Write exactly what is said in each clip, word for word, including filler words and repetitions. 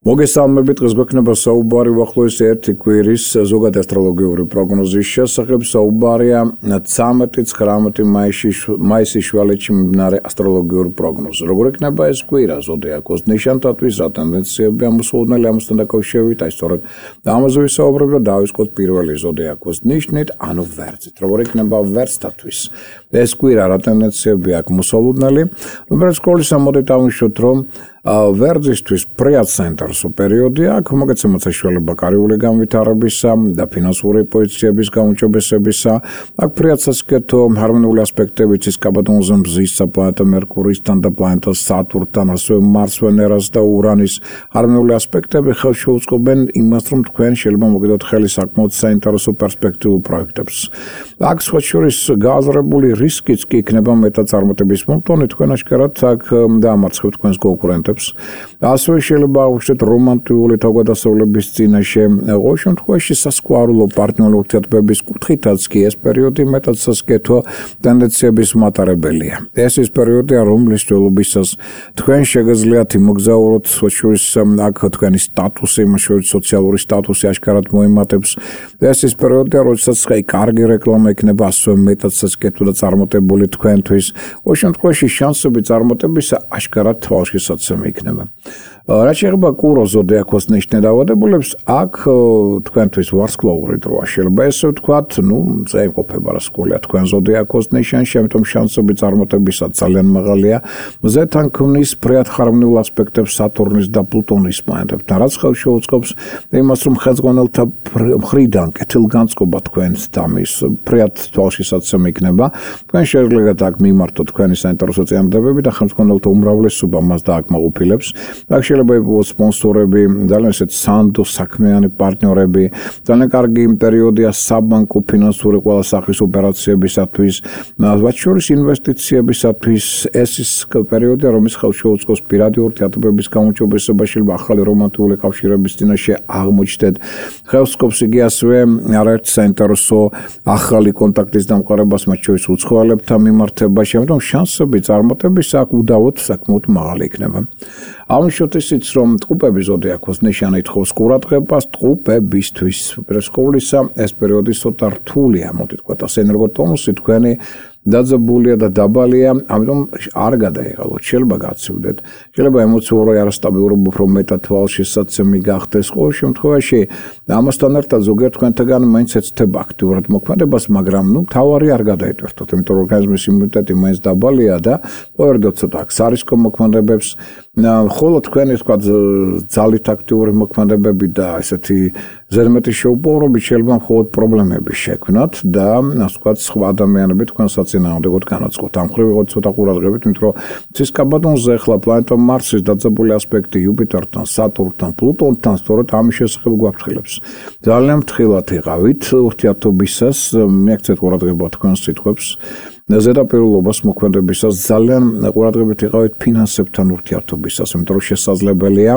მოგესალმებით, დღეს გვექნება საუბარი უახლოესი ერთი კვირის ზოგადი ასტროლოგიური პროგნოზის შესახებ. საუბარია ცხრამეტი ცხრამეტი მაისის შუალედში მიმდინარე ასტროლოგიური პროგნოზი. როგორ იქნება ეს კვირა ზოდიაქოს ნიშანთათვის, რა ტენდენციები ამოსულნელი ამასთან დაკავშირებით, აი სწორედ ამაზე ვისაუბრებ და დავისკოთ პირველი ზოდიაქოს ნიშნით, ანუ ვერძით. როგორ იქნება ვერძთათვის ეს კვირა, რა ტენდენციები აქვს მოსალოდნელი. უბრალოდ სკოლისა მოდით ავნიშნოთ, რომ ვერძისთვის პრიად საინტერესო პერიოდი აქვს, მოგეცემათ საშუალება კარიული განვითარებისა და ფინანსური პოზიციების გაუმჯობესებისა. აქ პრიად სასკეთო ჰარმონიული ასპექტები იცის კაბადონზე მზის პლანეტა მერკურისთან და პლანეტა სატურნთან, ასევე მარს, ვენერას და ურანის ჰარმონიული ასპექტები ხელს შეუწყობენ იმას, რომ თქვენ შეიძლება მოგედოთ ხელი საკმაოდ საინტერესო პერსპექტიულ პროექტებს. აქ სხვა შორის გააზრებული რისკიც კი იქნება მეტად წარმატების მომტანი, თქვენ აშკარად აქ დაამარცხებთ თქვენს კონკურენტებს. ასევე შეიძლება აღვნიშნოთ რომანტიკული თავგადასავლების წინაშე, ყოველ შემთხვევაში სასკვარულო პარტნიორული ურთიერთობების კუთხითაც კი ეს პერიოდი მეტად სასკეთო ტენდენციების მატარებელია. ეს ის პერიოდია, რომლის ველობისას თქვენ შეგიძლიათ იმოგზაუროთ, სხვა შორის აქ თქვენი სტატუსი, მათ შორის სოციალური სტატუსი აშკარად მოიმატებს. ეს ის პერიოდია, როდესაც აი კარგი რეკლამა იქნება ასევე მეტად სასკეთო და წარმატებული თქვენთვის. ყოველ შემთხვევაში შანსები წარმატებისა აშკარად თვალშისაცემი იქნება. რაც შეეხება კურო ზოდიაქოს ნიშნით დაავადებულებს, აქ თქვენთვის ვარსკვლავური დროა. შეიძლება ესე ვთქვათ, ნუ ზეიმყოფება რა სკოლია თქვენ ზოდიაქოს ნიშანში, ამიტომ შანსები წარმატებისა ძალიან მაღალია. მზეთან ქმნის ფრიად ჰარმონიულ ასპექტებს სატურნის და პლუტონის პლანეტებთან, რაც ხელს შეუწყობს იმას, რომ ხელმძღვანელთა მხრიდან კეთილგანწყობა თქვენს დამის ფრიად თვალშისაცემი იქნება. თქვენ შეგიძლიათ აქ მიმართოთ თქვენი საინტერესო წინადადებები და ხელმძღვანელთა უმრავლესობა მას დააკმაყოფილებს. აქ შეიძლება იყოს სპონსორები, ძალიან ესეთ სანდო საქმიანი პარტნიორები, ძალიან კარგი პერიოდია საბანკო ფინანსური ყველა სახის ოპერაციებისათვის, მათ შორის ინვესტიციებისათვის. ეს ის პერიოდია, რომლის ხელს შეუწყობს პირადი ურთიერთობების გაუმჯობესება, შეიძლება ახალი რომანტიკული კავშირების წინაშე აღმოჩნდეთ. ხელს უწყობს იგი ასევე არაერთი საინტერესო ახალი კონტაქტის დამყარებას, მათ შორის უცხოელებთან მიმართებაში, ამიტომ შანსები წარმატების აქ უდავოდ საკმაოდ მაღალი იქნება. აუნიშნოთ ისიც, რომ ტყუპები ზოდიაქოს ნიშანი ითხოვს ყურადღებას ტყუპებისთვის. უპირისხულისა ეს პერიოდი ცოტა რთულია, მოდით ვთქვათ, ასე ენერგოტონუსი თქვენი დაძაბულია და დაბალია, ამიტომ არ გადაიღალოთ, შეიძლება გაცივდეთ, შეიძლება ემოციური არასტაბილურობა უფრო მეტად თვალშისაცემი გახდეს. ყოველ შემთხვევაში ამასთან ერთად ზოგიერთ თქვენთაგან მაინც ეცდება აქტიურად მოქმედებას, მაგრამ ნუ თავარი არ გადაიტვირთოთ, იმიტომ რომ ორგანიზმის იმუნიტეტი მაინც დაბალია და პოვერდოთ ცოტა სარისკო მოქმედებებს, ხოლო თქვენი თქვა ძალით აქტიური მოქმედებები და ესეთი ზედმეტი შეუპოვრობით შეიძლება მხოლოდ პრობლემები შექმნათ და ასე ვთქვათ, სხვა ადამიანები თქვენს საწინააღმდეგოდ განაწყოთ. ამ მხრივ ვიღოთ ცოტა ყურადღებით, იმიტომ რომ ცის კაბადონზე ახლა პლანეტა მარსის დაძაბული ასპექტი იუპიტერთან, სატურნთან, პლუტონთან სწორედ ამის შესახებ გვაფრთხილებს. ძალიან ფრთხილად იყავით ურთიერთობისას, მიაქცეთ ყურადღება თქვენს სიტყვებს. ზედაპირულობას მოქმედებისას ძალიან ყურადღებით იყავით ფინანსებთან ურთიერთობისას, იმიტომ რომ შესაძლებელია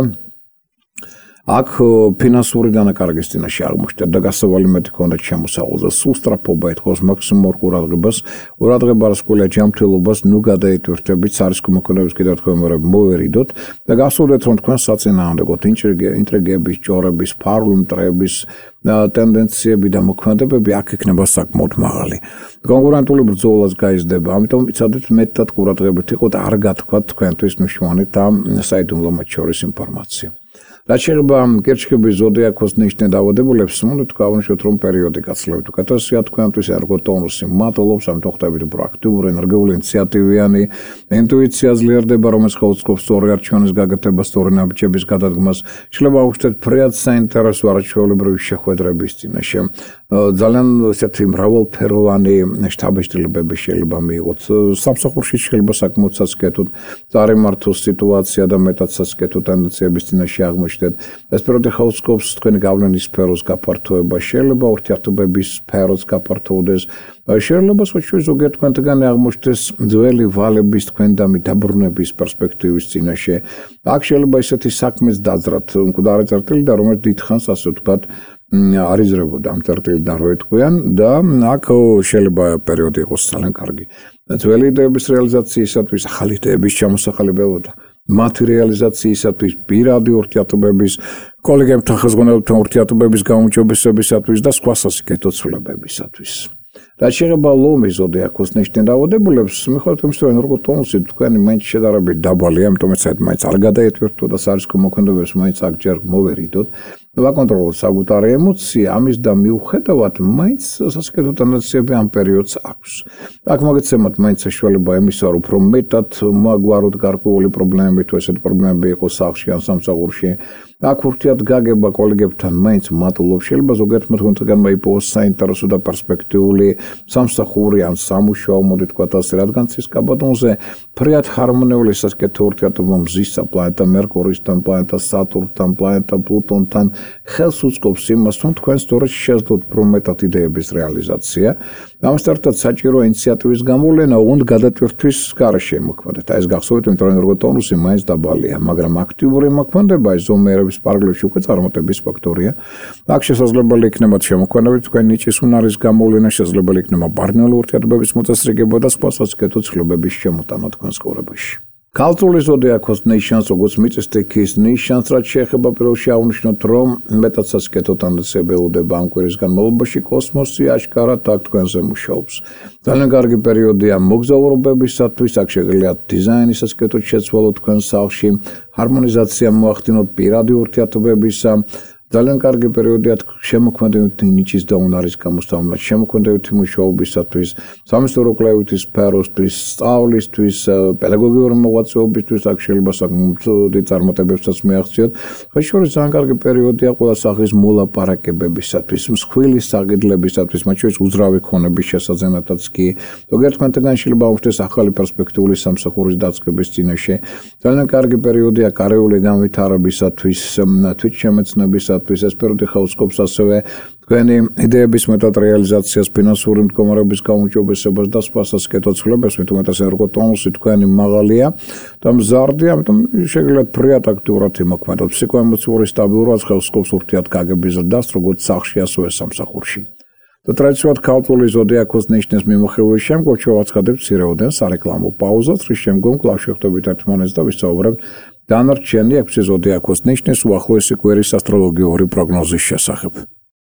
აქ ფინანსური დანაკარგის წინაშე აღმოჩნდეთ და გასავალი მეტი ქონდეთ შემოსავალზე. სუსტრაფობა ეთხოვს მაქსიმუმურ ყურადღებას, ყურადღება რასკვლია ჯანმრთელობას, ნუ გადაიტვირთებით, სარისკო მოქმედების კიდევ თქვენ მოვერიდოთ და გასულდეთ, რომ თქვენ საწინააღმდეგოდ ინტრიგების, ჭორების, ფარული მტრების ტენდენციები და მოქმედებები აქ იქნება საკმაოდ მაღალი. კონკურენტული ბრძოლაც გაიზრდება, ამიტომ იცადეთ მეტად ყურადღებით იყოთ, არ გათქვათ თქვენთვის მნიშვნელოვანი და საიდუმლო მათ შორის ინფორმაცია. რაც შეეხება კერჩხების ზოდიაქოს ნიშნით დაავადებულებს, მოდით გავუშვათ, რომ პერიოდი გაცილებით უკეთესია თქვენთვის, ენერგოტონუსი მატლობს, ამიტომ ხდებით უფრო აქტიური, ენერგიული, ინიციატივიანი, ინტუიცია ძლიერდება, რომელიც ხელს უწყობს სწორი არჩევნის გაკეთებას, სწორი ნაბიჯების გადადგმას. შეიძლება აღვნიშნოთ ფრიად საინტერესო არაჩვეულებრივი შეხვედრების წინაშე. ძალიან ესეთი მრავალფეროვანი შთაბეჭდილებები შეიძლება მიიღოთ. სამსახურში შეიძლება საკმაოდ სასკეთოდ წარიმართოს სიტუაცია და მეტად სასკეთო ტენდენციების წინაშე აღმოჩნდეთ. ეს პერიოდი ხელს უწყობს თქვენი გავლენის სფეროს გაფართოება, შეიძლება ურთიერთობების სფეროც გაფართოვდეს, შეიძლება სხვა შორის ზოგიერთ თქვენთაგანი აღმოჩნდეს ძველი ვალების თქვენდამი დაბრუნების პერსპექტივის წინაშე. აქ შეიძლება ისეთი საქმეც დაძრათ, მკვდარი წერტილი და რომელიც დიდხანს, ასე ვთქვათ, არ იზრებოდა ამ წერტილიდან რო ეტყვიან და აქ შეიძლება პერიოდი იყოს ძალიან კარგი. ძველი იდეების რეალიზაციისათვის, ახალი იდეების ჩამოსახალებელად მათი რეალიზაციისათვის, პირადი ურთიერთობების, კოლეგებთან ხელმძღვანელობთან ურთიერთობების გაუმჯობესებისათვის და სხვა სასიკეთო ცვლილებებისათვის. რაც შეეხება ლომის ზოდიაქოს ნიშნის დაავადებულებს, მიხედავთ იმის, რომ როგორც თონუსი თქვენი მაინც შედარებით დაბალია, ამიტომ ეცადეთ მაინც არ გადაეტვირთოთ და სარისკო მოქმედებებს მაინც აქ ჯერ მოვერიდოთ. ვაკონტროლოთ საკუთარი ემოცია, ამის და მიუხედავად, მაინც სასიკეთო ტენდენციები ამ პერიოდს აქვს. აქ მოგეცემოთ მაინც საშუალება იმისა, რომ უფრო მეტად მოაგვაროთ გარკვეული პრობლემები, თუ ესეთი პრობლემები იყოს სახლში ან სამსახურში. აქ ურთიერთგაგება კოლეგებთან მაინც მატულობს. შეიძლება ზოგიერთ მოთხოვნისგან მოიპოვოს საინტერესო და პერსპექტიული სამსახური ან სამუშაო, მოდი თქვათ ასე, რადგან ცის კაბატონზე ფრიად ჰარმონიული სასიკეთო ურთიერთობა მზისა პლანეტა მერკურისთან, პლანეტა სატურნთან, პლანეტა პლუტონთან ხელს უწყობს იმას, რომ თქვენ სწორედ შეძლოთ უფრო მეტად იდეების რეალიზაცია. ამასთან ერთად საჭირო ინიციატივის გამოვლენა უნდა გადატვირთვის გარეშე მოქმედეთ. ეს გახსოვთ, იმიტომ რომ ენერგოტონუსი მაინც დაბალია, მაგრამ აქტიური მოქმედება ზომიერების პარალელში უკვე წარმატების ფაქტორია. აქ შესაძლებელი იქნება შემოქმედებით თქვენ ნიჭის უნარის გამოვლენა, შესაძლებელი იქნება პარტნიორული ურთიერთობების მოწესრიგება და სხვა სასიკეთო ცვლილებების შემოტანა თქვენს ცხოვრებაში. ქალწულის ზოდიაქოს ნიშანს, როგორც მიწისძვრების ნიშანს, რაც შეეხება პირველში აღვნიშნოთ, რომ მეტად სასიკეთო ტენდენციები ელოდება ამ კვირის განმავლობაში, კოსმოსი აშკარად აქ თქვენზე მუშაობს. ძალიან კარგი პერიოდია მოგზაურობებისათვის, აქ შეგიძლიათ დიზაინის სასიკეთოდ შეცვალოთ თქვენ სახლში, ჰარმონიზაცია მოახდინოთ პირადი ურთიერთობებისა. ძალიან კარგი პერიოდია შემოქმედებითი ნიჭის და უნარის გამოსწავლად, შემოქმედებითი მუშაობისათვის, სამეცნიერო კვლევითი სფეროსთვის, სწავლისთვის, პედაგოგიური მოღვაწეობისთვის, აქ შეიძლება საკმაოდ დიდ წარმატებებსაც მიაღწიოთ. ხაშურის ძალიან კარგი პერიოდია ყველა სახის მოლაპარაკებებისათვის, მსხვილი საგიდლებისათვის, მათ შორის უძრავი ქონების შესაძენათაც კი. ზოგიერთ თქვენთაგან შეიძლება აუხსნეს ახალი პერსპექტიული სამსახურის დაწყების წინაშე. ძალიან კარგი პერიოდია კარიული განვითარებისათვის, თვითშემეცნებისათვის. ეს პერიოდი ხაუწყობს ასევე თქვენი იდეების მეტად რეალიზაციას, ფინანსური მდგომარეობის გაუმჯობესებას და სხვა სასიკეთო ცვლილებებს, მით უმეტეს ენერგოტონუსი თქვენი მაღალია და მზარდია, ამიტომ შეგიძლიათ ფრიად აქტიურად იმოქმედოთ. ფსიქოემოციური სტაბილურობას ხელსწყობს ურთიერთგაგების ზრდას, როგორც სახლში, ასევე სამსახურში. და ტრადიციულად ქალწული ზოდიაქოს ნიშნის მიმოხილვის შემდგომ შევაცხადებთ მცირეოდენ სარეკლამო პაუზას, რის შემდგომ კვლავ შევხვდებით ერთმანეთს და ვისაუბრებთ დანარჩენი ექვსი ზოდიაქოს ნიშნის უახლოესი კვირის ასტროლოგიური პროგნოზის შესახებ.